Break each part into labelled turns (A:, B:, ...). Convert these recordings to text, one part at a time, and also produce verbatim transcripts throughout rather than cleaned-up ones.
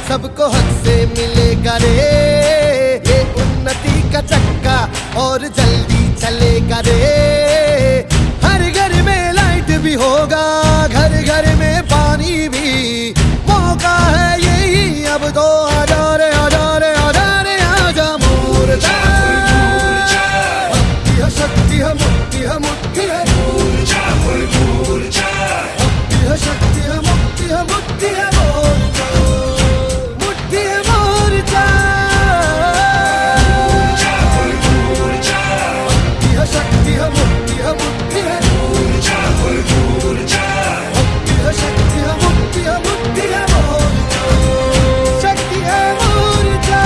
A: सबको हक से मिलेगा रे ये उन्नति का चक्का और जल्दी चलेगा रे। हर घर में लाइट भी होगा, घर घर में पानी भी, मौका है यही अब तो। आजा रे आजा रे आजा रे आजा मोर्चा, भक्ति है शक्ति है मुक्ति है मुक्ति है मोर्चा, मोर्चा भक्ति है शक्ति है मुक्ति है मुक्ति है मोर्चा, मुक्ति है मोर्चा, मोर्चा भक्ति है शक्ति है मुक्ति है मुक्ति है मोर्चा, मोर्चा भक्ति है शक्ति है मुक्ति है मुक्ति है मोर्चा, शक्ति है मोर्चा।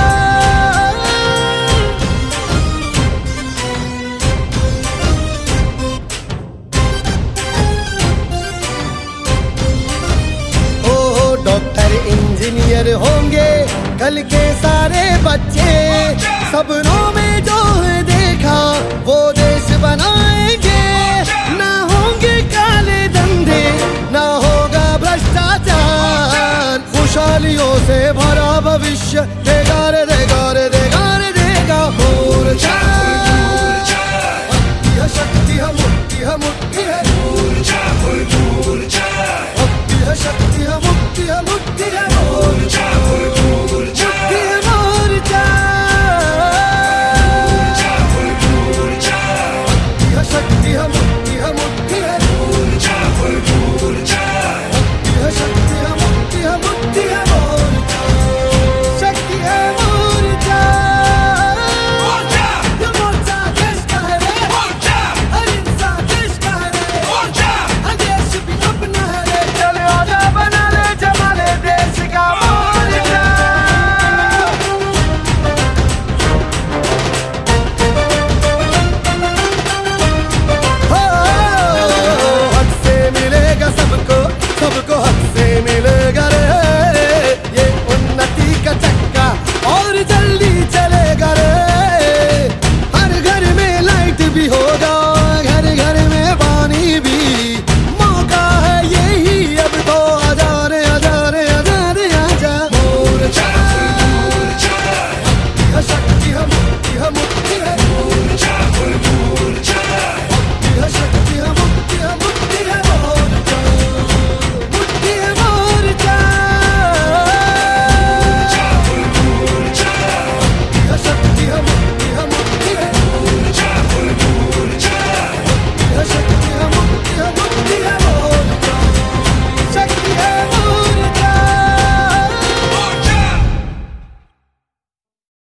A: डॉक्टर इंजीनियर होंगे कल के सारे बच्चे, सपनों में जो है देखा वो देश बनाएंगे। ना होंगे काले धंधे, ना होगा भ्रष्टाचार, खुशहालियों से भरा भविष्य देगा रे देगा रे देगा रे देगा मोर्चा। भक्ति है शक्ति है मुक्ति है मुक्ति है मोर्चा, मोर्चा भक्ति है शक्ति है